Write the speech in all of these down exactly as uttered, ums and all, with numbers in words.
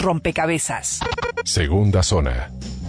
rompecabezas. Segunda zona.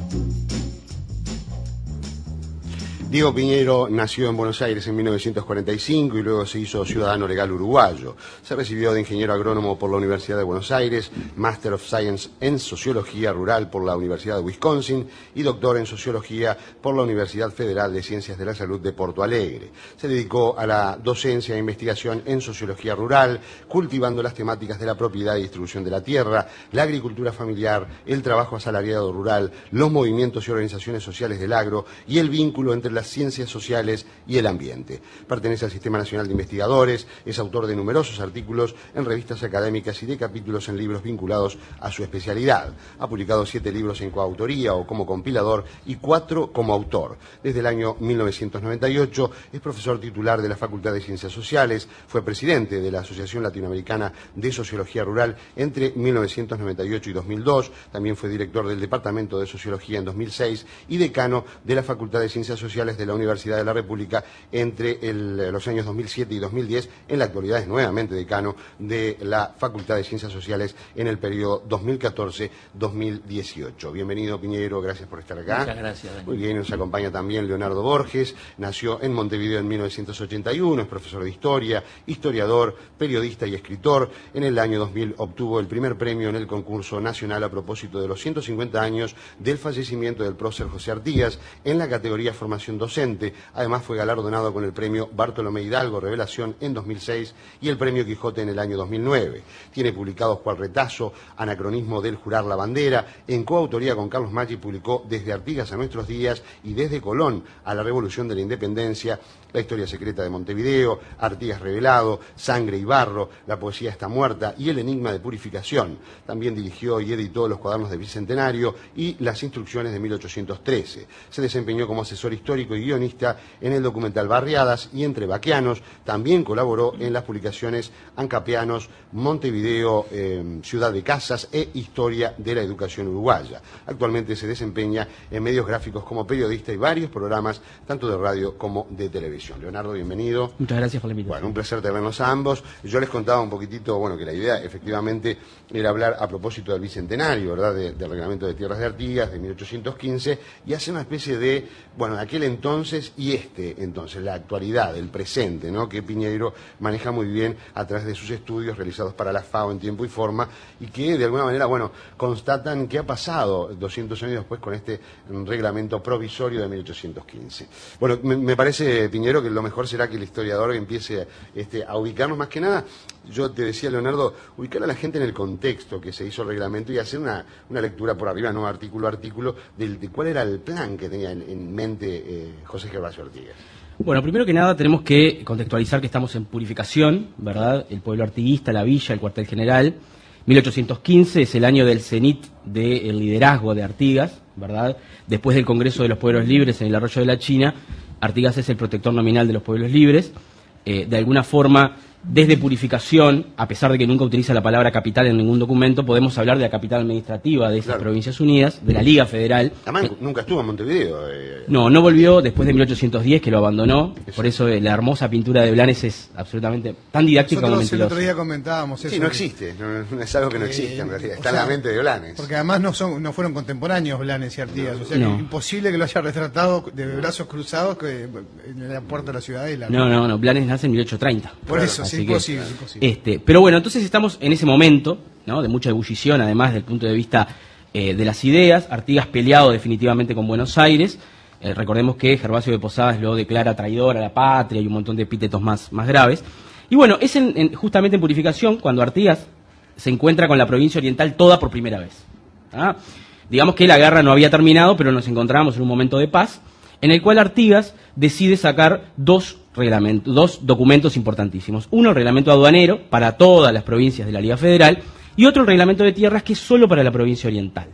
Diego Piñeiro nació en Buenos Aires en mil novecientos cuarenta y cinco y luego se hizo ciudadano legal uruguayo. Se recibió de ingeniero agrónomo por la Universidad de Buenos Aires, Master of Science en Sociología Rural por la Universidad de Wisconsin y doctor en Sociología por la Universidad Federal de Ciencias de la Salud de Porto Alegre. Se dedicó a la docencia e investigación en Sociología Rural, cultivando las temáticas de la propiedad y distribución de la tierra, la agricultura familiar, el trabajo asalariado rural, los movimientos y organizaciones sociales del agro y el vínculo entre las ciencias sociales y el ambiente. Pertenece al Sistema Nacional de Investigadores, es autor de numerosos artículos en revistas académicas y de capítulos en libros vinculados a su especialidad. Ha publicado siete libros en coautoría o como compilador y cuatro como autor. Desde el año mil novecientos noventa y ocho es profesor titular de la Facultad de Ciencias Sociales, fue presidente de la Asociación Latinoamericana de Sociología Rural entre mil novecientos noventa y ocho y dos mil dos, también fue director del Departamento de Sociología en dos mil seis y decano de la Facultad de Ciencias Sociales de la Universidad de la República entre el, los años dos mil siete y dos mil diez. En la actualidad es nuevamente decano de la Facultad de Ciencias Sociales en el periodo dos mil catorce a dos mil dieciocho. Bienvenido, Piñeiro, gracias por estar acá. Muchas gracias, Daniel. Muy bien, nos acompaña también Leonardo Borges, nació en Montevideo en mil novecientos ochenta y uno, es profesor de Historia, historiador, periodista y escritor. En el año dos mil obtuvo el primer premio en el concurso nacional a propósito de los ciento cincuenta años del fallecimiento del prócer José Artigas en la categoría Formación Docente. Además fue galardonado con el premio Bartolomé Hidalgo Revelación en dos mil seis y el premio Quijote en el año dos mil nueve. Tiene publicados Cual Retazo, Anacronismo del Jurar la Bandera. En coautoría con Carlos Maggi publicó Desde Artigas a Nuestros Días y Desde Colón a la Revolución de la Independencia, La Historia Secreta de Montevideo, Artigas Revelado, Sangre y Barro, La Poesía Está Muerta y El Enigma de Purificación. También dirigió y editó los Cuadernos de Bicentenario y Las Instrucciones de mil ochocientos trece. Se desempeñó como asesor histórico y guionista en el documental Barriadas y Entre Baquianos. También colaboró en las publicaciones Ancapeanos, Montevideo, eh, Ciudad de Casas e Historia de la Educación Uruguaya. Actualmente se desempeña en medios gráficos como periodista y varios programas, tanto de radio como de televisión. Leonardo, bienvenido. Muchas gracias por la invitación. Bueno, un placer tenernos a ambos. Yo les contaba un poquitito, bueno, que la idea efectivamente era hablar a propósito del Bicentenario, ¿verdad?, de, del Reglamento de Tierras de Artigas de mil ochocientos quince y hacer una especie de, bueno, aquel entonces y este entonces, la actualidad, el presente, ¿no?, que Piñeiro maneja muy bien a través de sus estudios realizados para la FAO en tiempo y forma y que de alguna manera, bueno, constatan qué ha pasado doscientos años después con este reglamento provisorio de mil ochocientos quince. Bueno, me, me parece, Piñeiro, que lo mejor será que el historiador empiece este, a ubicarnos más que nada. Yo te decía, Leonardo, ubicar a la gente en el contexto que se hizo el reglamento y hacer una, una lectura por arriba, no artículo a artículo, de, de cuál era el plan que tenía en, en mente eh, José Gervasio Artigas. Bueno, primero que nada tenemos que contextualizar que estamos en Purificación, ¿verdad? El pueblo artiguista, la villa, el cuartel general. mil ochocientos quince es el año del cenit del liderazgo de Artigas, ¿verdad? Después del Congreso de los Pueblos Libres en el Arroyo de la China, Artigas es el protector nominal de los pueblos libres. Eh, de alguna forma, desde Purificación, a pesar de que nunca utiliza la palabra capital en ningún documento, podemos hablar de la capital administrativa de esas claro. Provincias Unidas, de la Liga Federal. Además, eh, nunca estuvo en Montevideo. Eh, no, no volvió después de mil ochocientos diez, que lo abandonó. Eso. Por eso eh, la hermosa pintura de Blanes es absolutamente tan didáctica como mentirosa. Nosotros el otro día comentábamos eso. Sí, no existe, no, es algo que no existe eh, en realidad, está o sea, en la mente de Blanes. Porque además no son no fueron contemporáneos Blanes y Artigas, no. o sea no. que es imposible que lo haya retratado de brazos cruzados que en la puerta de la ciudadela. No, no, no, Blanes nace en mil ochocientos treinta. Por claro. eso, es imposible, que, imposible. Este, pero bueno, entonces estamos en ese momento, ¿no?, de mucha ebullición, además del punto de vista eh, de las ideas. Artigas peleado definitivamente con Buenos Aires. Eh, recordemos que Gervasio de Posadas lo declara traidor a la patria y un montón de epítetos más, más graves. Y bueno, es en, en, justamente en Purificación cuando Artigas se encuentra con la provincia oriental toda por primera vez. ¿Ah? Digamos que la guerra no había terminado, pero nos encontramos en un momento de paz, en el cual Artigas decide sacar dos reglamentos, dos documentos importantísimos. Uno, el reglamento aduanero para todas las provincias de la Liga Federal, y otro, el reglamento de tierras, que es solo para la provincia oriental.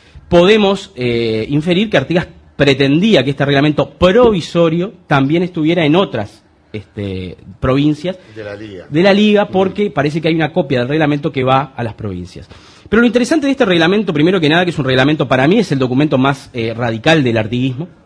Podemos eh, inferir que Artigas pretendía que este reglamento provisorio también estuviera en otras este, provincias de la Liga, de la Liga porque mm. parece que hay una copia del reglamento que va a las provincias. Pero lo interesante de este reglamento, primero que nada, que es un reglamento, para mí es el documento más eh, radical del artiguismo.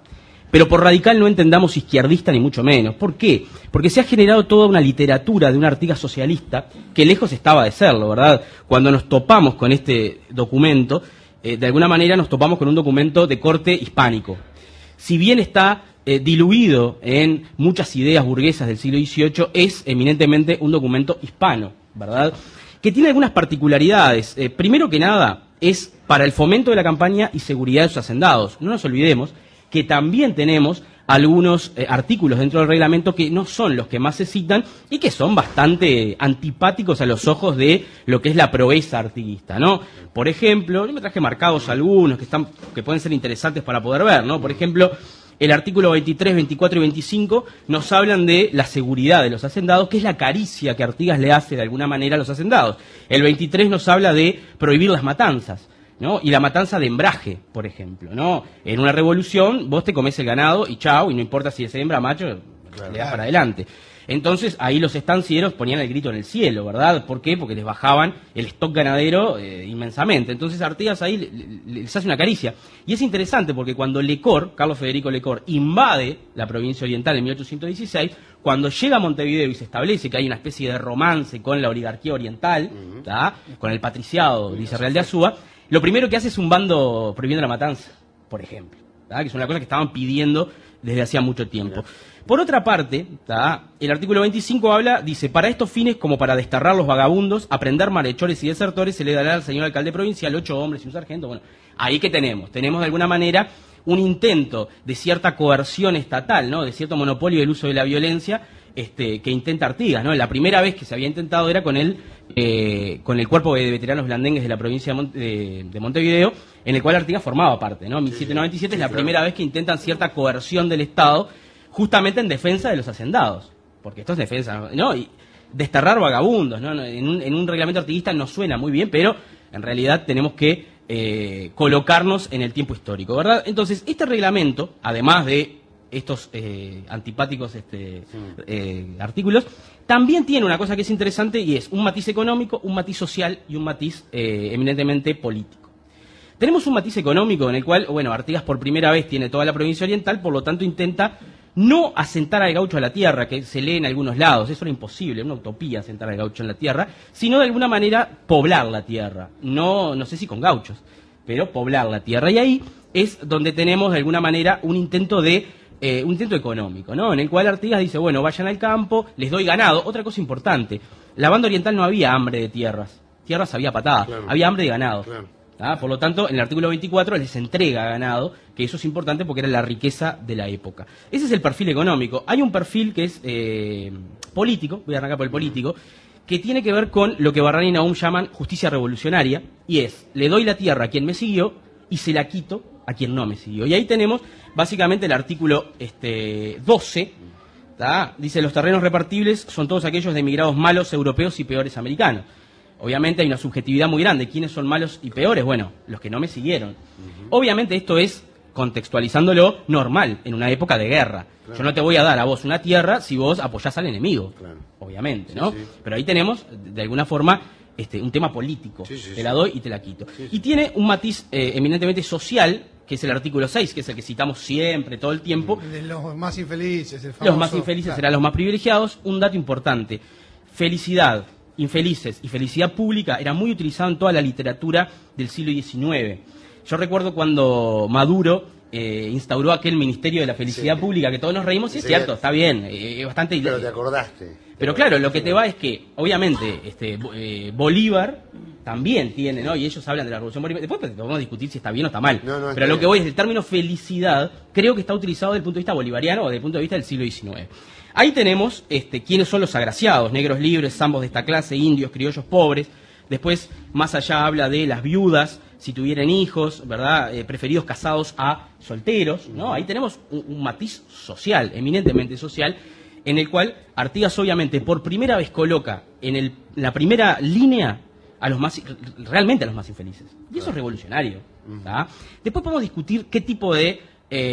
Pero por radical no entendamos izquierdista ni mucho menos. ¿Por qué? Porque se ha generado toda una literatura de una Artigas socialista que lejos estaba de serlo, ¿verdad? Cuando nos topamos con este documento, eh, de alguna manera nos topamos con un documento de corte hispánico. Si bien está eh, diluido en muchas ideas burguesas del siglo dieciocho, es eminentemente un documento hispano, ¿verdad? Que tiene algunas particularidades. Eh, primero que nada, es para el fomento de la campaña y seguridad de sus hacendados. No nos olvidemos que también tenemos algunos eh, artículos dentro del reglamento que no son los que más se citan y que son bastante antipáticos a los ojos de lo que es la proeza artiguista, ¿no? Por ejemplo, yo me traje marcados algunos que están que pueden ser interesantes para poder ver, ¿no? Por ejemplo, el artículo veintitrés, veinticuatro y veinticinco nos hablan de la seguridad de los hacendados, que es la caricia que Artigas le hace de alguna manera a los hacendados. El veintitrés nos habla de prohibir las matanzas, ¿no? Y la matanza de hembraje, por ejemplo, ¿no? En una revolución vos te comés el ganado y chau, y no importa si es hembra o macho, claro, le das para adelante. Entonces ahí los estancieros ponían el grito en el cielo, ¿verdad? ¿Por qué? Porque les bajaban el stock ganadero eh, inmensamente. Entonces Artigas ahí le, le, les hace una caricia. Y es interesante porque cuando Lecor, Carlos Federico Lecor, invade la provincia oriental en mil ochocientos dieciséis, cuando llega a Montevideo y se establece que hay una especie de romance con la oligarquía oriental, ¿tá? Con el patriciado, dice Real de Azúa, lo primero que hace es un bando prohibiendo la matanza, por ejemplo, ¿tá? Que es una cosa que estaban pidiendo desde hacía mucho tiempo. Por otra parte, ¿tá? El artículo veinticinco habla, dice, para estos fines, como para desterrar los vagabundos, aprender malhechores y desertores, se le dará al señor alcalde provincial ocho hombres y un sargento. Bueno, ahí que tenemos, tenemos de alguna manera un intento de cierta coerción estatal, ¿no? De cierto monopolio del uso de la violencia, este, que intenta Artigas, ¿no? La primera vez que se había intentado era con el eh, con el cuerpo de veteranos blandengues de la provincia de, Monte, de, de Montevideo, en el cual Artigas formaba parte, ¿no? mil setecientos noventa y siete sí, sí, es la claro. primera vez que intentan cierta coerción del Estado, justamente en defensa de los hacendados, porque esto es defensa, ¿no? Y desterrar vagabundos, ¿no? En un, en un reglamento artiguista no suena muy bien, pero en realidad tenemos que eh, colocarnos en el tiempo histórico, ¿verdad? Entonces, este reglamento, además de estos eh, antipáticos este, sí. eh, artículos, también tiene una cosa que es interesante y es un matiz económico, un matiz social y un matiz eh, eminentemente político. Tenemos un matiz económico en el cual, bueno, Artigas por primera vez tiene toda la provincia oriental, por lo tanto intenta no asentar al gaucho a la tierra, que se lee en algunos lados, eso era imposible, una utopía asentar al gaucho en la tierra, sino de alguna manera poblar la tierra, no, no sé si con gauchos, pero poblar la tierra. Y ahí es donde tenemos de alguna manera un intento de Eh, un intento económico, ¿no? En el cual Artigas dice, bueno, vayan al campo, les doy ganado. Otra cosa importante, la banda oriental no había hambre de tierras, tierras había patadas, claro. había hambre de ganado. Claro. ¿Ah? Por lo tanto, en el artículo veinticuatro les entrega ganado, que eso es importante porque era la riqueza de la época. Ese es el perfil económico. Hay un perfil que es eh, político, voy a arrancar por el político, que tiene que ver con lo que Barrani y Nahum llaman justicia revolucionaria, y es, le doy la tierra a quien me siguió y se la quito a quien no me siguió. Y ahí tenemos básicamente el artículo este, doce, ¿tá? Dice, los terrenos repartibles son todos aquellos de emigrados malos europeos y peores americanos. Obviamente hay una subjetividad muy grande. ¿Quiénes son malos y peores? Bueno, los que no me siguieron. Uh-huh. Obviamente esto es, contextualizándolo, normal, en una época de guerra. Claro. Yo no te voy a dar a vos una tierra si vos apoyás al enemigo, claro. obviamente, ¿no? Sí, sí. Pero ahí tenemos, de alguna forma, este, un tema político. Sí, sí, te la doy y te la quito. Sí, sí. Y tiene un matiz eh, eminentemente social, que es el artículo seis, que es el que citamos siempre, todo el tiempo. De los más infelices. El famoso, los más infelices claro. serán los más privilegiados. Un dato importante, felicidad, infelices y felicidad pública era muy utilizado en toda la literatura del siglo diecinueve. Yo recuerdo cuando Maduro eh, instauró aquel Ministerio de la Felicidad sí. Pública, que todos nos reímos, y es sí, cierto, está bien, es eh, bastante... Pero te acordaste. Pero claro, lo que te va es que, obviamente, este eh, Bolívar también tiene, ¿no? Y ellos hablan de la Revolución Bolivariana. Después podemos discutir si está bien o está mal. No, no, Pero lo que voy es, el término felicidad, creo que está utilizado desde el punto de vista bolivariano o desde el punto de vista del siglo diecinueve. Ahí tenemos este, quiénes son los agraciados, negros libres, zambos de esta clase, indios, criollos pobres. Después, más allá habla de las viudas, si tuvieran hijos, ¿verdad? Eh, preferidos casados a solteros, ¿no? Ahí tenemos un, un matiz social, eminentemente social, en el cual Artigas obviamente por primera vez coloca en el, la primera línea a los más, realmente a los más infelices. Y eso es revolucionario. ¿tá? Después podemos discutir qué tipo de,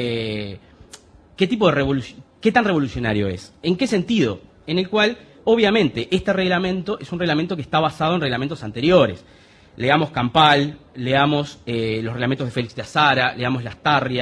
eh, qué tipo de revolución, qué tan revolucionario es. ¿En qué sentido? En el cual, obviamente, este reglamento es un reglamento que está basado en reglamentos anteriores. Leamos Campal, leamos eh, los reglamentos de Félix de Azara, leamos Lastarria,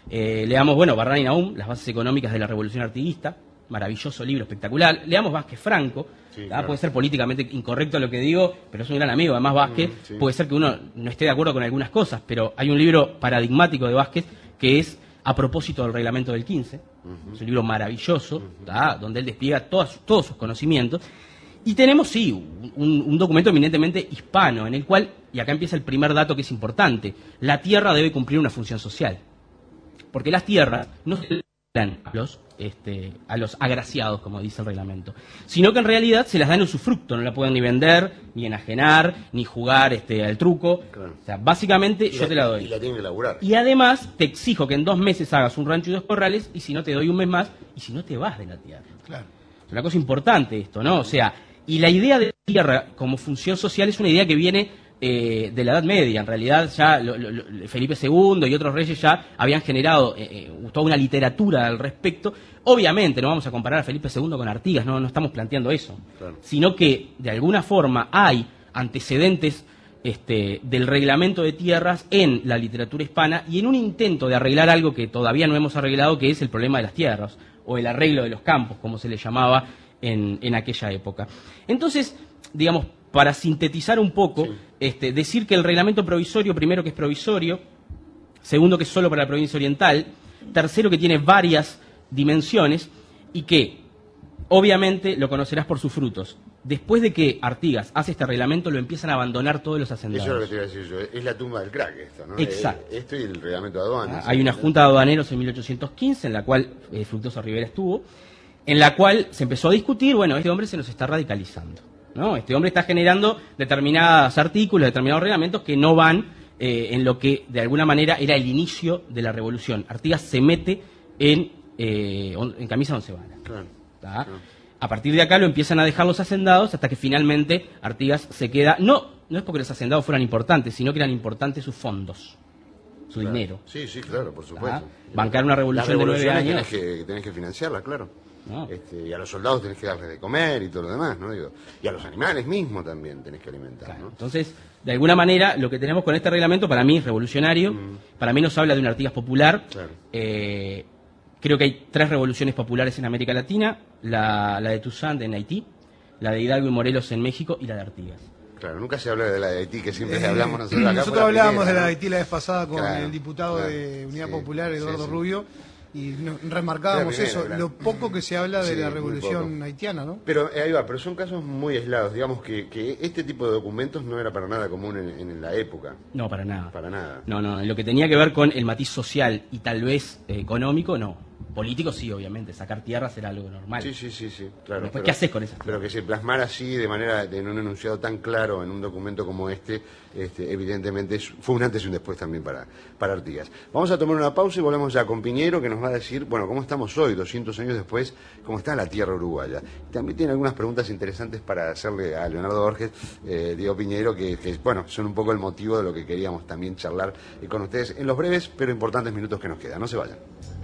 Eh, leamos, bueno, Barrán y Nahum, Las bases económicas de la revolución artiguista, maravilloso libro, espectacular. Leamos Vázquez Franco, sí, claro. Puede ser políticamente incorrecto lo que digo, pero es un gran amigo, además Vázquez, mm, sí. Puede ser que uno no esté de acuerdo con algunas cosas, pero hay un libro paradigmático de Vázquez que es A propósito del reglamento del quince, uh-huh. Es un libro maravilloso, uh-huh. Donde él despliega todas, todos sus conocimientos. Y tenemos, sí, un, un documento eminentemente hispano, en el cual, y acá empieza el primer dato que es importante, la tierra debe cumplir una función social. Porque las tierras no se dan a los, este, a los agraciados, como dice el reglamento, sino que en realidad se las dan en usufructo, no la pueden ni vender, ni enajenar, ni jugar este, al truco. Claro. O sea, básicamente y yo la, te la doy. Y la tienen que laburar. Y además te exijo que en dos meses hagas un rancho y dos corrales, y si no te doy un mes más, y si no te vas de la tierra. Claro. Es una cosa importante esto, ¿no? O sea, y la idea de la tierra como función social es una idea que viene eh, de la Edad Media. En realidad ya lo, lo, lo, Felipe segundo y otros reyes ya habían generado eh, toda una literatura al respecto. Obviamente no vamos a comparar a Felipe segundo con Artigas, no, no estamos planteando eso. Claro. Sino que de alguna forma hay antecedentes este, del reglamento de tierras en la literatura hispana y en un intento de arreglar algo que todavía no hemos arreglado, que es el problema de las tierras o el arreglo de los campos, como se le llamaba En, en aquella época. Entonces, digamos, para sintetizar un poco, sí. este, decir que el reglamento provisorio, primero que es provisorio, segundo que es solo para la provincia oriental, tercero que tiene varias dimensiones y que, obviamente, lo conocerás por sus frutos. Después de que Artigas hace este reglamento, lo empiezan a abandonar todos los hacendados. Eso es lo que te iba a decir yo, es la tumba del crack esto, ¿no? Exacto. Esto y el reglamento de aduanas. Ah, hay una junta de aduaneros en mil ochocientos quince, en la cual eh, Fructuoso Rivera estuvo, en la cual se empezó a discutir, bueno, este hombre se nos está radicalizando, ¿no? Este hombre está generando determinados artículos, determinados reglamentos que no van eh, en lo que de alguna manera era el inicio de la revolución. Artigas se mete en, eh, en camisa de once varas. Claro, claro. A partir de acá lo empiezan a dejar los hacendados hasta que finalmente Artigas se queda, no, no es porque los hacendados fueran importantes, sino que eran importantes sus fondos. Su claro. dinero. Sí, sí, claro, por supuesto. Bancar una revolución de nueve años. Tenés que, tenés que financiarla, claro. No. Este, y a los soldados tenés que darles de comer y todo lo demás, ¿no? Digo, y a los animales mismos también tenés que alimentar, claro, ¿no? Entonces, de alguna manera, lo que tenemos con este reglamento, para mí es revolucionario, mm. para mí nos habla de un Artigas popular. Claro. Eh, creo que hay tres revoluciones populares en América Latina, la, la de Toussaint en Haití, la de Hidalgo y Morelos en México y la de Artigas. Claro, nunca se habla de la de Haití, que siempre eh, hablamos nosotros acá. Nosotros hablábamos primera, de la de Haití la vez pasada con claro, el diputado claro, de Unidad sí, Popular, Eduardo sí, sí. Rubio, y nos remarcábamos primera, eso, claro. Lo poco que se habla de sí, la revolución haitiana, ¿no? Pero eh, ahí va, pero son casos muy aislados, digamos que, que este tipo de documentos no era para nada común en, en la época. No, para nada. Para nada. No, no, en lo que tenía que ver con el matiz social y tal vez eh, económico, no. Político sí, obviamente, sacar tierras era algo normal. Sí, sí, sí, sí, claro. Después, pero, ¿qué haces con esas tierras? Pero que se plasmara así, de manera, en un enunciado tan claro, en un documento como este, este evidentemente fue un antes y un después también para, para Artigas. Vamos a tomar una pausa y volvemos ya con Piñero, que nos va a decir, bueno, cómo estamos hoy, doscientos años después, cómo está la tierra uruguaya. También tiene algunas preguntas interesantes para hacerle a Leonardo Borges, eh, Diego Piñero, que, que, bueno, son un poco el motivo de lo que queríamos también charlar con ustedes en los breves, pero importantes minutos que nos quedan. No se vayan.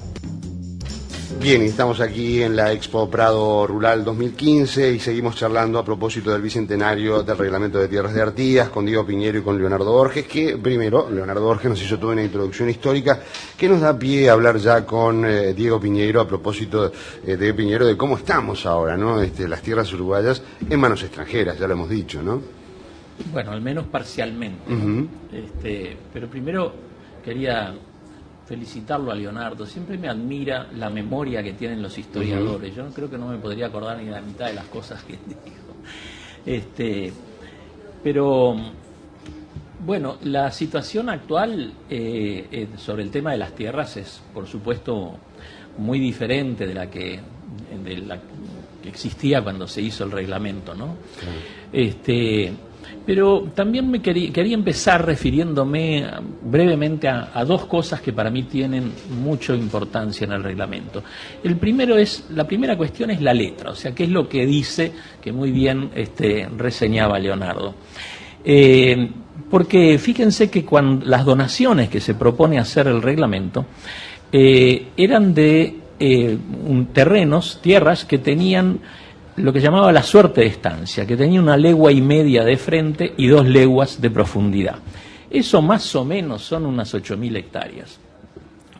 Bien, estamos aquí en la Expo Prado Rural dos mil quince y seguimos charlando a propósito del bicentenario del Reglamento de Tierras de Artigas con Diego Piñero y con Leonardo Borges, que primero, Leonardo Borges nos hizo toda una introducción histórica que nos da pie a hablar ya con eh, Diego Piñero a propósito eh, de Piñero de cómo estamos ahora, ¿no? Este, las tierras uruguayas en manos extranjeras, ya lo hemos dicho, ¿no? Bueno, al menos parcialmente, ¿no? Uh-huh. este, pero primero quería felicitarlo a Leonardo. Siempre me admira la memoria que tienen los historiadores. Uh-huh. Yo creo que no me podría acordar ni la mitad de las cosas que dijo. Este, pero bueno, la situación actual eh, eh, sobre el tema de las tierras es, por supuesto, muy diferente de la que, de la que existía cuando se hizo el reglamento, ¿no? Claro. Este, pero también me quería, quería empezar refiriéndome brevemente a, a dos cosas que para mí tienen mucha importancia en el reglamento. El primero es, la primera cuestión es la letra, o sea, qué es lo que dice, que muy bien este, reseñaba Leonardo. Eh, porque fíjense que cuando las donaciones que se propone hacer el reglamento eh, eran de eh, un, terrenos, tierras que tenían lo que llamaba la suerte de estancia, que tenía una legua y media de frente y dos leguas de profundidad. Eso más o menos son unas ocho mil hectáreas.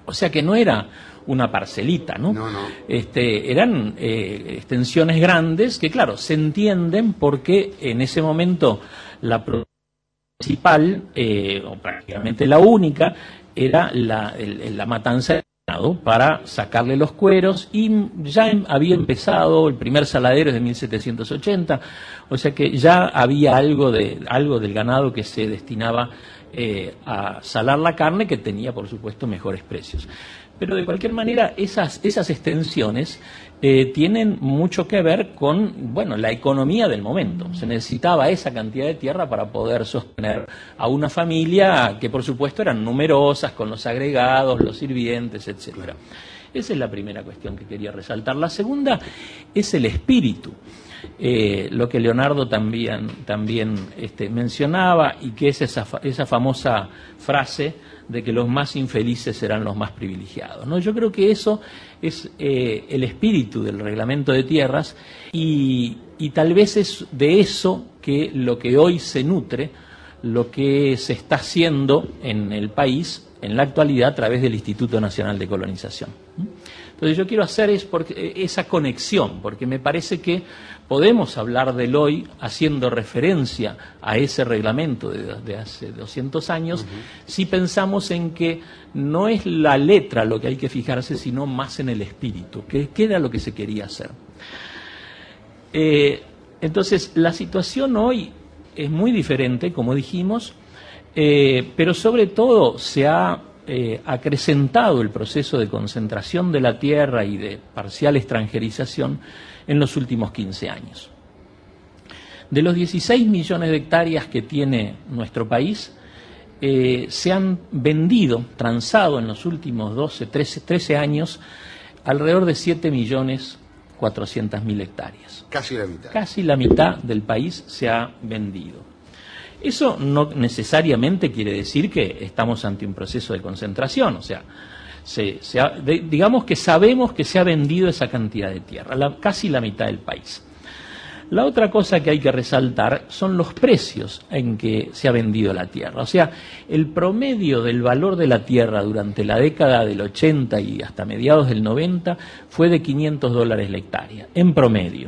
O sea que no era una parcelita, ¿no? No, no. Este, eran eh, extensiones grandes que, claro, se entienden porque en ese momento la principal, eh, o prácticamente la única, era la, el, la matanza de ganado para sacarle los cueros, y ya había empezado el primer saladero de mil setecientos ochenta, o sea que ya había algo de algo del ganado que se destinaba eh, a salar la carne, que tenía, por supuesto, mejores precios. Pero de cualquier manera, esas, esas extensiones eh, tienen mucho que ver con, bueno, la economía del momento. Se necesitaba esa cantidad de tierra para poder sostener a una familia que, por supuesto, eran numerosas, con los agregados, los sirvientes, etcétera. Esa es la primera cuestión que quería resaltar. La segunda es el espíritu. Eh, lo que Leonardo también, también este, mencionaba, y que es esa, esa famosa frase de que los más infelices serán los más privilegiados, ¿no? Yo creo que eso es eh, el espíritu del reglamento de tierras, y, y tal vez es de eso que lo que hoy se nutre, lo que se está haciendo en el país en la actualidad a través del Instituto Nacional de Colonización. Entonces yo quiero hacer es porque, esa conexión, porque me parece que podemos hablar del hoy haciendo referencia a ese reglamento de, de hace doscientos años, uh-huh. si pensamos en que no es la letra lo que hay que fijarse, sino más en el espíritu, que, que era lo que se quería hacer. Eh, entonces, la situación hoy es muy diferente, como dijimos, eh, pero sobre todo se ha eh, acrecentado el proceso de concentración de la tierra y de parcial extranjerización en los últimos quince años. De los dieciséis millones de hectáreas que tiene nuestro país, eh, se han vendido, transado en los últimos doce, trece, trece años, alrededor de siete millones cuatrocientas mil hectáreas. Casi la mitad. Casi la mitad del país se ha vendido. Eso no necesariamente quiere decir que estamos ante un proceso de concentración, o sea, Se, se ha, de, digamos que sabemos que se ha vendido esa cantidad de tierra, la, casi la mitad del país. La otra cosa que hay que resaltar son los precios en que se ha vendido la tierra. O sea, el promedio del valor de la tierra durante la década del ochenta y hasta mediados del noventa fue de quinientos dólares la hectárea, en promedio.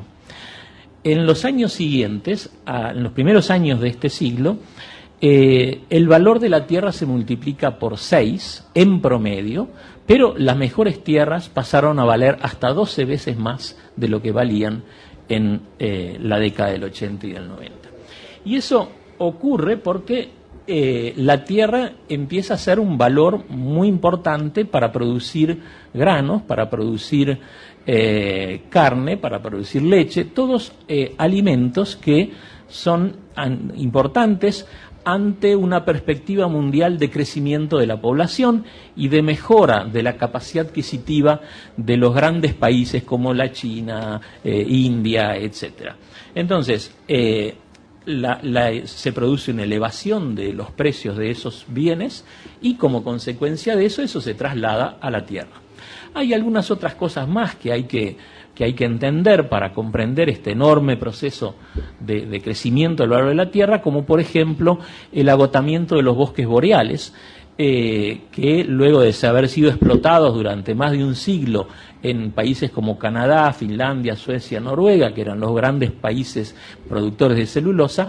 En los años siguientes, a, en los primeros años de este siglo, Eh, el valor de la tierra se multiplica por seis en promedio, pero las mejores tierras pasaron a valer hasta doce veces más de lo que valían en eh, la década del ochenta y del noventa. Y eso ocurre porque eh, la tierra empieza a ser un valor muy importante para producir granos, para producir eh, carne, para producir leche, todos eh, alimentos que son an, importantes ante una perspectiva mundial de crecimiento de la población y de mejora de la capacidad adquisitiva de los grandes países como la China, eh, India, etcétera. Entonces, eh, la, la, se produce una elevación de los precios de esos bienes y como consecuencia de eso, eso se traslada a la tierra. Hay algunas otras cosas más que hay que que hay que entender para comprender este enorme proceso de, de crecimiento del valor de la tierra, como por ejemplo el agotamiento de los bosques boreales, eh, que luego de haber sido explotados durante más de un siglo en países como Canadá, Finlandia, Suecia, Noruega, que eran los grandes países productores de celulosa,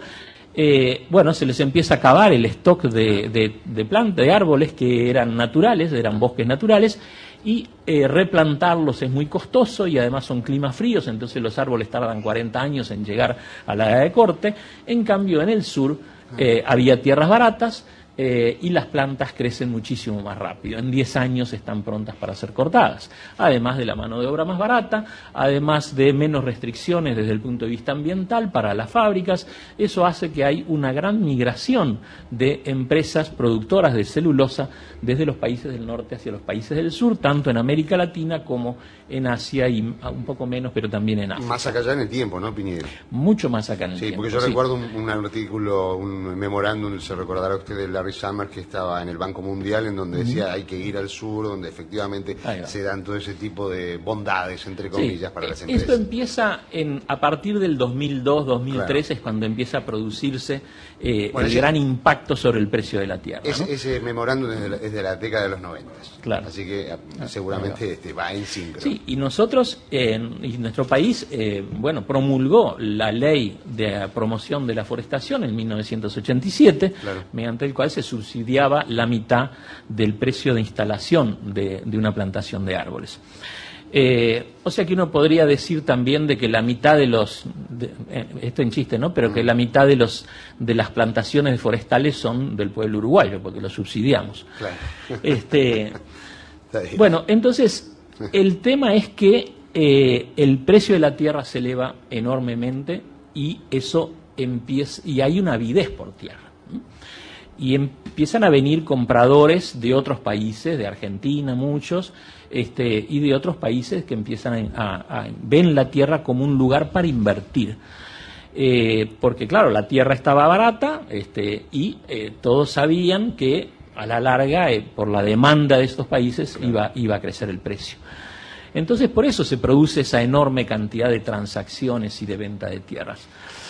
eh, bueno, se les empieza a acabar el stock de, de, de plantas, de árboles que eran naturales, eran bosques naturales, y eh, replantarlos es muy costoso y además son climas fríos, entonces los árboles tardan cuarenta años en llegar a la edad de corte. En cambio, en el sur eh, había tierras baratas eh, y las plantas crecen muchísimo más rápido. En diez años están prontas para ser cortadas, además de la mano de obra más barata, además de menos restricciones desde el punto de vista ambiental para las fábricas. Eso hace que hay una gran migración de empresas productoras de celulosa desde los países del norte hacia los países del sur, tanto en América Latina como en Asia y un poco menos, pero también en África. Más acá ya en el tiempo, ¿no, Piñero? Mucho más acá en el sí, tiempo. Porque yo sí, recuerdo un, un artículo, un memorándum, se recordará usted, del Larry Summers, que estaba en el Banco Mundial, en donde decía uh-huh. hay que ir al sur, donde efectivamente se dan todo ese tipo de bondades, entre comillas, sí. para las empresas. Esto empieza en, a partir del dos mil dos, dos mil tres, claro. es cuando empieza a producirse eh, bueno, el ese, gran impacto sobre el precio de la tierra. Ese, ¿no? ese memorándum es de, la, es de la década de los noventa. Claro. Así que seguramente este, va en sincro. Sí, y nosotros, eh, y nuestro país, eh, bueno, promulgó la ley de promoción de la forestación en mil novecientos ochenta y siete, claro. mediante el cual se subsidiaba la mitad del precio de instalación de, de una plantación de árboles. Eh, o sea que uno podría decir también de que la mitad de los, de, eh, esto en chiste, ¿no? Pero que la mitad de los de las plantaciones forestales son del pueblo uruguayo, porque lo subsidiamos. Claro. Este, bueno, entonces el tema es que eh, el precio de la tierra se eleva enormemente y eso empieza, y hay una avidez por tierra. Y empiezan a venir compradores de otros países, de Argentina muchos, este, y de otros países que empiezan a, a, a ven la tierra como un lugar para invertir. Eh, porque claro, la tierra estaba barata este, y eh, todos sabían que a la larga, eh, por la demanda de estos países, iba, iba a crecer el precio. Entonces, por eso se produce esa enorme cantidad de transacciones y de venta de tierras.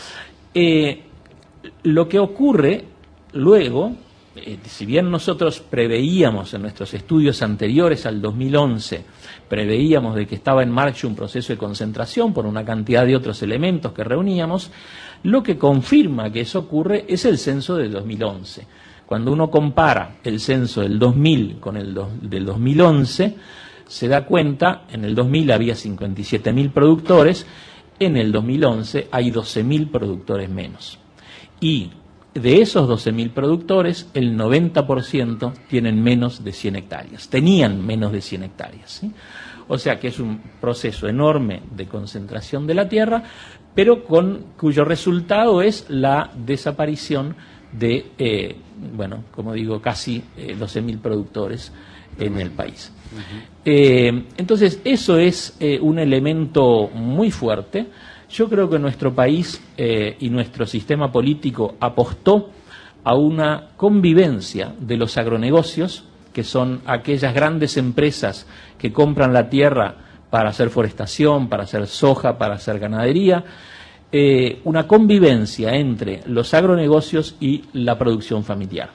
Eh, lo que ocurre luego, eh, si bien nosotros preveíamos en nuestros estudios anteriores al dos mil once, preveíamos de que estaba en marcha un proceso de concentración por una cantidad de otros elementos que reuníamos, lo que confirma que eso ocurre es el censo del dos mil once. Cuando uno compara el censo del dos mil con el do, del dos mil once, se da cuenta, en el dos mil había cincuenta y siete mil productores, en el dos mil once hay doce mil productores menos. Y de esos doce mil productores, el noventa por ciento tienen menos de cien hectáreas, tenían menos de cien hectáreas, ¿sí? O sea que es un proceso enorme de concentración de la tierra, pero con cuyo resultado es la desaparición de, eh, bueno, como digo, casi eh, doce mil productores en el país. Uh-huh. Eh, entonces, eso es eh, un elemento muy fuerte. Yo creo que nuestro país eh, y nuestro sistema político apostó a una convivencia de los agronegocios, que son aquellas grandes empresas que compran la tierra para hacer forestación, para hacer soja, para hacer ganadería, eh, una convivencia entre los agronegocios y la producción familiar.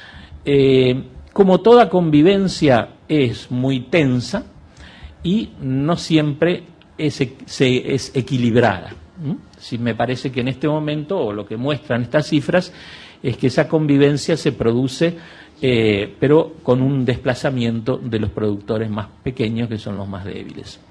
Eh, como toda convivencia es muy tensa y no siempre es, se, es equilibrada. ¿Mm? Sí, me parece que en este momento, o lo que muestran estas cifras, es que esa convivencia se produce, eh, pero con un desplazamiento de los productores más pequeños, que son los más débiles.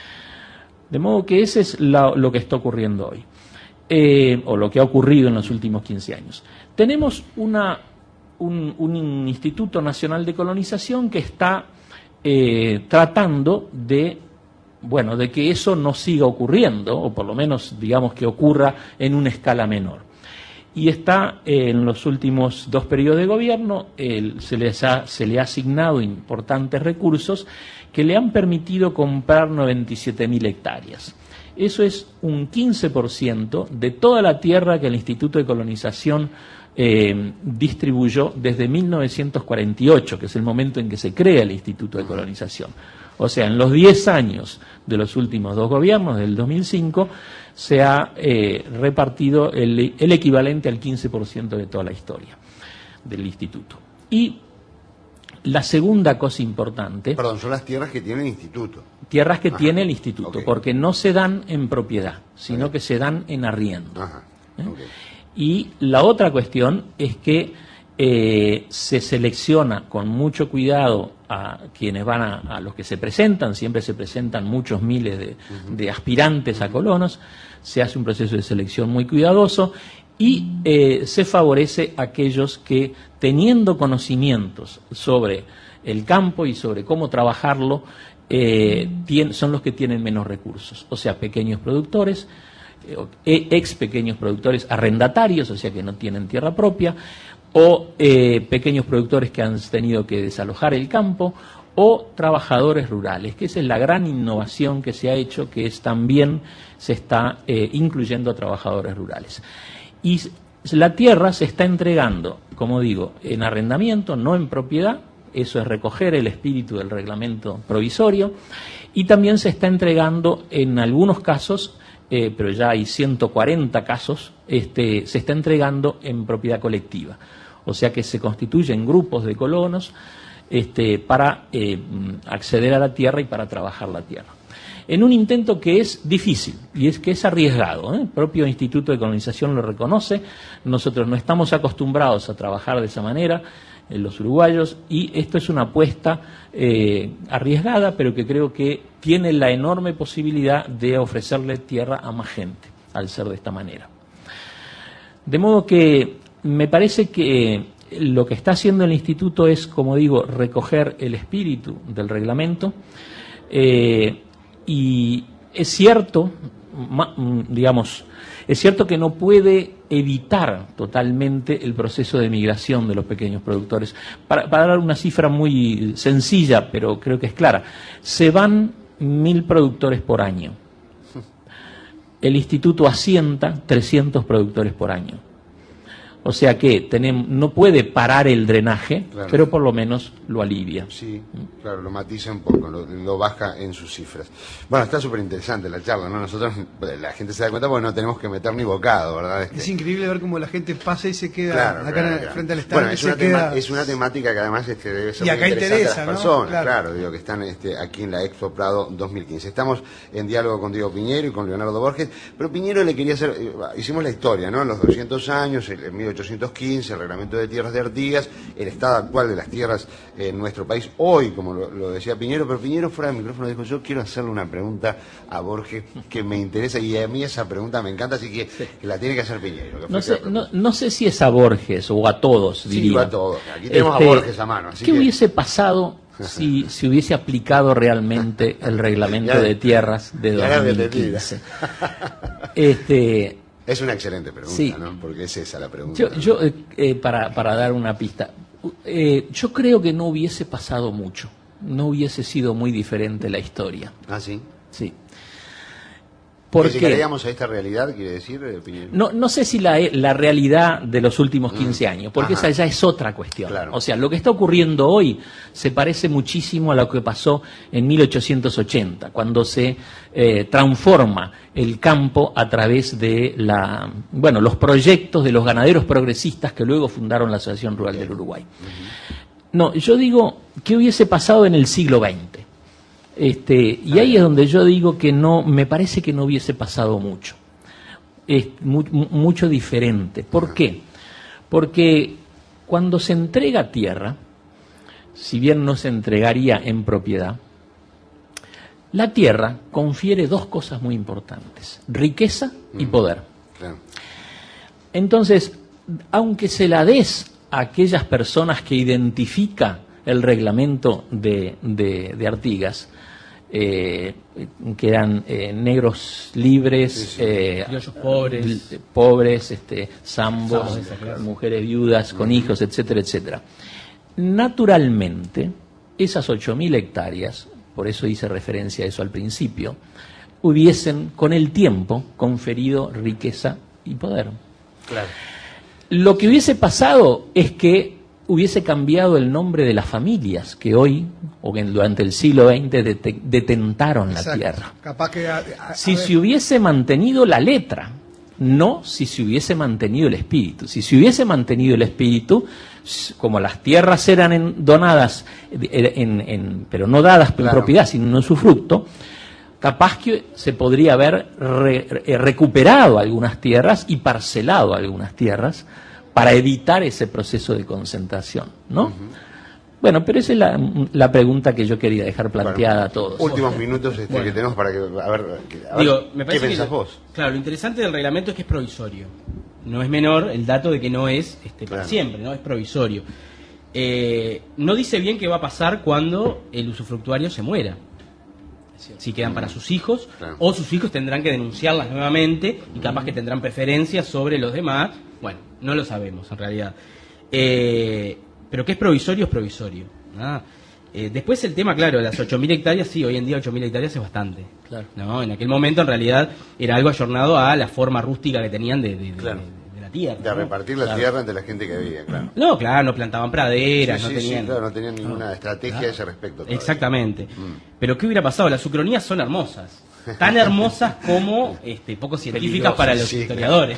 De modo que ese es la, lo que está ocurriendo hoy, eh, o lo que ha ocurrido en los últimos quince años. Tenemos una, un, un Instituto Nacional de Colonización que está eh, tratando de, bueno, de que eso no siga ocurriendo, o por lo menos, digamos, que ocurra en una escala menor. Y está eh, en los últimos dos periodos de gobierno, eh, se, les ha, se le ha asignado importantes recursos que le han permitido comprar noventa y siete mil hectáreas. Eso es un quince por ciento de toda la tierra que el Instituto de Colonización eh, distribuyó desde mil novecientos cuarenta y ocho, que es el momento en que se crea el Instituto de Colonización. O sea, en los diez años de los últimos dos gobiernos, del dos mil cinco, se ha eh, repartido el, el equivalente al quince por ciento de toda la historia del instituto. Y la segunda cosa importante... Perdón, son las tierras que tiene el instituto. Tierras que Ajá. tiene el instituto, okay. Porque no se dan en propiedad, sino okay. que se dan en arriendo. Ajá. ¿Eh? Okay. Y la otra cuestión es que eh, se selecciona con mucho cuidado a quienes van a, a los que se presentan, siempre se presentan muchos miles de, uh-huh. de aspirantes uh-huh. a colonos, se hace un proceso de selección muy cuidadoso y eh, se favorece a aquellos que, teniendo conocimientos sobre el campo y sobre cómo trabajarlo, eh, tien, son los que tienen menos recursos, o sea, pequeños productores, eh, ex pequeños productores arrendatarios, o sea, que no tienen tierra propia, o eh, pequeños productores que han tenido que desalojar el campo, o trabajadores rurales, que esa es la gran innovación que se ha hecho, que es también se está eh, incluyendo a trabajadores rurales. Y la tierra se está entregando, como digo, en arrendamiento, no en propiedad. Eso es recoger el espíritu del reglamento provisorio, y también se está entregando en algunos casos, eh, pero ya hay ciento cuarenta casos, este, se está entregando en propiedad colectiva. O sea que se constituyen grupos de colonos este, para eh, acceder a la tierra y para trabajar la tierra. En un intento que es difícil y es que es arriesgado, ¿eh? El propio Instituto de Colonización lo reconoce. Nosotros no estamos acostumbrados a trabajar de esa manera, los uruguayos, y esto es una apuesta eh, arriesgada, pero que creo que tiene la enorme posibilidad de ofrecerle tierra a más gente al ser de esta manera. De modo que me parece que lo que está haciendo el instituto es, como digo, recoger el espíritu del reglamento, eh, y es cierto, digamos, es cierto que no puede evitar totalmente el proceso de migración de los pequeños productores. Para, para dar una cifra muy sencilla, pero creo que es clara, se van mil productores por año. El instituto asienta trescientos productores por año. O sea que tenemos, no puede parar el drenaje, claro, pero por lo menos lo alivia. Sí, claro, lo matiza un poco, lo, lo baja en sus cifras. Bueno, está súper interesante la charla, ¿no? Nosotros, la gente se da cuenta porque no tenemos que meter ni bocado, ¿verdad? Es, que... es increíble ver cómo la gente pasa y se queda claro, acá claro, en, claro. frente al stand. Bueno, es una, queda... es una temática que además este, debe ser y muy acá interesante interesa, a las ¿no? personas, Claro, claro, digo, que están este, aquí en la Expo Prado dos mil quince. Estamos en diálogo con Diego Piñero y con Leonardo Borges, pero Piñero le quería hacer, hicimos la historia, ¿no? En los doscientos años, en mil ochocientos quince, el reglamento de tierras de Artigas, el estado actual de las tierras en nuestro país hoy, como lo, lo decía Piñero, pero Piñero fuera del micrófono dijo: yo quiero hacerle una pregunta a Borges que me interesa, y a mí esa pregunta me encanta, así que, sí, que la tiene que hacer Piñero. No sé, no, no sé si es a Borges o a todos, diría. Sí, a todos. Aquí tenemos este, a Borges a mano. Así ¿Qué que... hubiese pasado si se si hubiese aplicado realmente el reglamento ya, de tierras de dos mil quince? Este... Es una excelente pregunta, sí, ¿no? Porque es esa la pregunta. Yo, yo eh, para, para dar una pista, eh, yo creo que no hubiese pasado mucho, no hubiese sido muy diferente la historia. ¿Ah, sí? Sí. ¿Porque llegaríamos a esta realidad, quiere decir, Piñero? No, no sé si la, la realidad de los últimos quince mm. años, porque Ajá. esa ya es otra cuestión. Claro. O sea, lo que está ocurriendo hoy se parece muchísimo a lo que pasó en mil ochocientos ochenta, cuando se eh, transforma el campo a través de la, bueno, los proyectos de los ganaderos progresistas que luego fundaron la Asociación Rural okay. del Uruguay. Uh-huh. No, yo digo, ¿qué hubiese pasado en el siglo veinte? Este, y ahí es donde yo digo que no, me parece que no hubiese pasado mucho, es mu mucho diferente. ¿Por qué? Porque cuando se entrega tierra, si bien no se entregaría en propiedad, la tierra confiere dos cosas muy importantes: riqueza y poder. Claro. Entonces, aunque se la des a aquellas personas que identifica el reglamento de, de, de Artigas, Eh, que eran eh, negros libres, sí, sí. Eh, pobres, pobres este, zambos, Zambos, mujeres viudas con hijos, etcétera, etcétera. Naturalmente, esas ocho mil hectáreas, por eso hice referencia a eso al principio, hubiesen con el tiempo conferido riqueza y poder. Claro. Lo que hubiese pasado es que hubiese cambiado el nombre de las familias que hoy, o que durante el siglo veinte, det detentaron la Exacto. tierra. Capaz que, a, a, si a se hubiese mantenido la letra, no si se hubiese mantenido el espíritu. Si se hubiese mantenido el espíritu, como las tierras eran en, donadas, en, en, pero no dadas claro. en propiedad, sino en su fruto, capaz que se podría haber re, re, recuperado algunas tierras y parcelado algunas tierras, para evitar ese proceso de concentración, ¿no? Uh-huh. Bueno, pero esa es la, la pregunta que yo quería dejar planteada bueno, a todos. Últimos minutos este, bueno. que tenemos para que, a ver, a ver Digo, me ¿qué pensás que, vos? Claro, lo interesante del reglamento es que es provisorio. No es menor el dato de que no es este, para claro. siempre, ¿no? Es provisorio. Eh, no dice bien qué va a pasar cuando el usufructuario se muera. Si quedan para sus hijos, claro. o sus hijos tendrán que denunciarlas nuevamente y capaz que tendrán preferencias sobre los demás. Bueno, no lo sabemos en realidad. Eh, pero que es provisorio, es provisorio. Ah, eh, después el tema, claro, las ocho mil hectáreas, sí, hoy en día ocho mil hectáreas es bastante. Claro. ¿No? En aquel momento en realidad era algo ayornado a la forma rústica que tenían de, de, claro. de, de la la tierra. De ¿no? repartir la claro. tierra entre la gente que vivía, claro. No, claro, no plantaban praderas, Sí, sí, no tenían... sí, claro, no tenían ninguna no, estrategia claro. a ese respecto. Todavía. Exactamente. Mm. Pero ¿qué hubiera pasado? Las ucronías son hermosas. Tan hermosas como este, poco científicas para los sí, historiadores.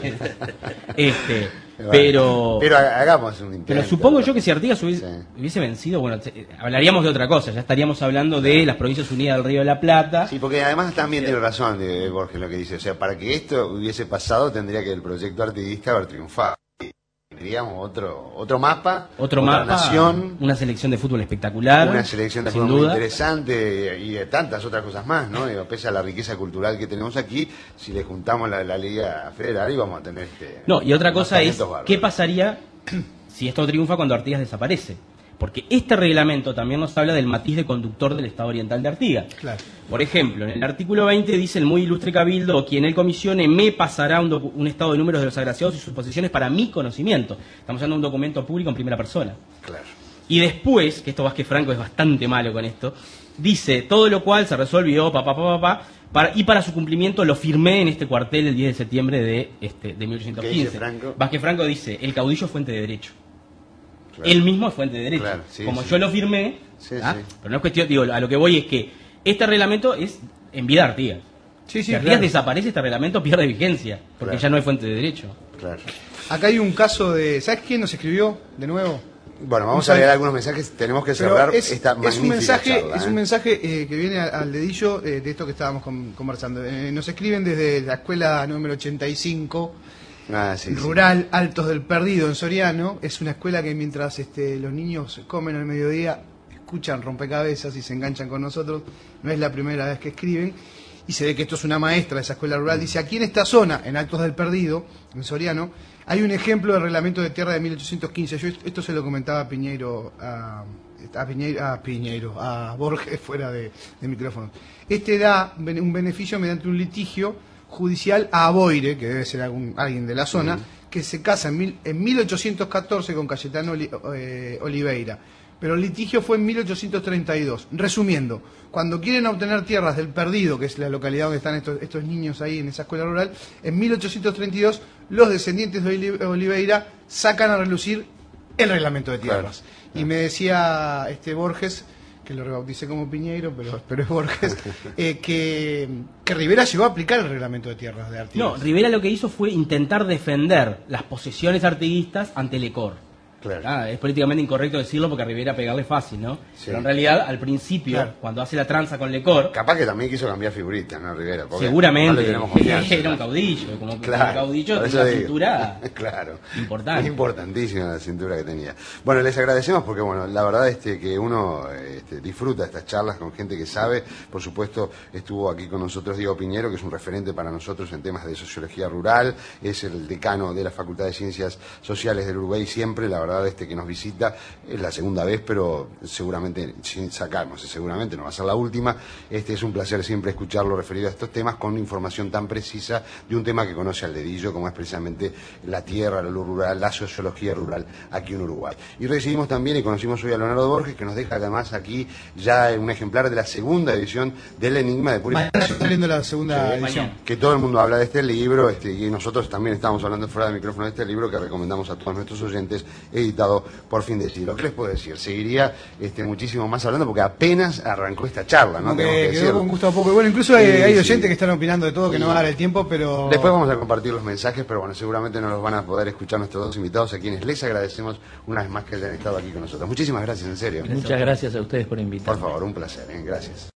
este, Bueno, pero... pero hagamos un intento. Pero supongo yo que si Artigas hubiese, Sí. hubiese vencido, bueno, te- hablaríamos de otra cosa, ya estaríamos hablando de las Provincias Unidas del Río de la Plata. Sí, porque además también tiene razón eh, Borges lo que dice. O sea, para que esto hubiese pasado tendría que el proyecto artiguista haber triunfado. Tendríamos otro otro mapa, Otro otra mapa, nación, una selección de fútbol espectacular, una selección de sin fútbol muy duda. interesante y, y de tantas otras cosas más, ¿no? Digo, pese a la riqueza cultural que tenemos aquí, si le juntamos la, la Liga Federal íbamos a tener este... No, y otra unos cosa es, talentos bárbaros. ¿qué pasaría si esto triunfa cuando Artigas desaparece? Porque este reglamento también nos habla del matiz de conductor del Estado Oriental de Artigas. Claro. Por ejemplo, en el artículo veinte dice: el muy ilustre cabildo o quien él comisione me pasará un, docu- un estado de números de los agraciados y sus posesiones para mi conocimiento. Estamos hablando de un documento público en primera persona. Claro. Y después, que esto Vázquez Franco es bastante malo con esto, dice: todo lo cual se resolvió, papá, papá, papá, para, y para su cumplimiento lo firmé en este cuartel el diez de septiembre de, este, de mil ochocientos quince. ¿Qué dice Franco? Vázquez Franco dice: el caudillo es fuente de derecho. Claro. Él mismo es fuente de derecho. Claro, sí, Como sí. yo lo firmé, Sí, ¿ah? sí. Pero no es cuestión, digo, a lo que voy es que este reglamento es en vida de Artigas. Sí, sí, si Artigas claro. desaparece, este reglamento pierde vigencia, porque Claro. ya no hay fuente de derecho. Claro. Acá hay un caso de... ¿Sabes quién nos escribió de nuevo? Bueno, vamos Un a leer sal- algunos mensajes. Tenemos que Pero cerrar es, esta es magnífica un mensaje, charla, es ¿eh? un mensaje eh, que viene al, al dedillo eh, de esto que estábamos con- conversando. Eh, nos escriben desde la escuela número ochenta y cinco, Ah, sí, sí. rural Altos del Perdido, en Soriano. Es una escuela que mientras este, los niños comen al mediodía, escuchan rompecabezas y se enganchan con nosotros. No es la primera vez que escriben. Y se ve que esto es una maestra de esa escuela rural. Dice: aquí en esta zona, en Altos del Perdido, en Soriano, hay un ejemplo de reglamento de tierra de mil ochocientos quince. Yo esto se lo comentaba a Piñeiro, a, a Piñeiro, a, Piñeiro, a Borges fuera de, de micrófono. Este da bene- un beneficio mediante un litigio judicial a Aboire, que debe ser algún, alguien de la zona, que se casa en, mil, en mil ochocientos catorce con Cayetano Oli- eh, Oliveira. Pero el litigio fue en mil ochocientos treinta y dos. Resumiendo, cuando quieren obtener tierras del Perdido, que es la localidad donde están estos, estos niños ahí en esa escuela rural, en mil ochocientos treinta y dos los descendientes de Oli- Oliveira sacan a relucir el reglamento de tierras. Claro. Y me decía este Borges, que lo rebauticé como Piñeiro, pero, pero es Borges, eh, que, que Rivera llegó a aplicar el reglamento de tierras de Artigas. No, Rivera lo que hizo fue intentar defender las posesiones artiguistas ante Lecor. Claro. Ah, es políticamente incorrecto decirlo porque a Rivera pegarle fácil, ¿no? Sí. Pero en realidad, al principio, Claro. cuando hace la tranza con Lecor, Capaz que también quiso cambiar figuritas, ¿no, Rivera? Porque no seguramente le tenemos confianza. era un caudillo, como que Claro, un caudillo por de eso una digo. cintura Claro. importante. Importantísima la cintura que tenía. Bueno, les agradecemos porque, bueno, la verdad este que uno este, disfruta estas charlas con gente que sabe. Por supuesto, estuvo aquí con nosotros Diego Piñero, que es un referente para nosotros en temas de sociología rural. Es el decano de la Facultad de Ciencias Sociales del Uruguay siempre. La verdad este que nos visita es la segunda vez, pero seguramente, sin sacarnos, seguramente no va a ser la última. Este es un placer siempre escucharlo referido a estos temas con información tan precisa de un tema que conoce al dedillo, como es precisamente la tierra, lo rural, la sociología rural aquí en Uruguay. Y recibimos también y conocimos hoy a Leonardo Borges, que nos deja además aquí ya un ejemplar de la segunda edición del Enigma de Purificación. Mañana está saliendo la segunda Sí, edición. mañana. Que todo el mundo habla de este libro, este, y nosotros también estamos hablando fuera del micrófono de este libro que recomendamos a todos nuestros oyentes, editado por Fin de Siglo. ¿Qué les puedo decir? Seguiría este, muchísimo más hablando porque apenas arrancó esta charla, ¿no? Como que Tenemos que quedó decirlo. con gusto a poco. Bueno, incluso hay, Sí, hay sí. oyentes que están opinando de todo, que Sí. no va a dar el tiempo, pero... Después vamos a compartir los mensajes, pero bueno, seguramente no los van a poder escuchar nuestros dos invitados, a quienes les agradecemos una vez más que hayan estado aquí con nosotros. Muchísimas gracias, en serio. Muchas gracias a ustedes por invitarme. Por favor, un placer, ¿eh? Gracias.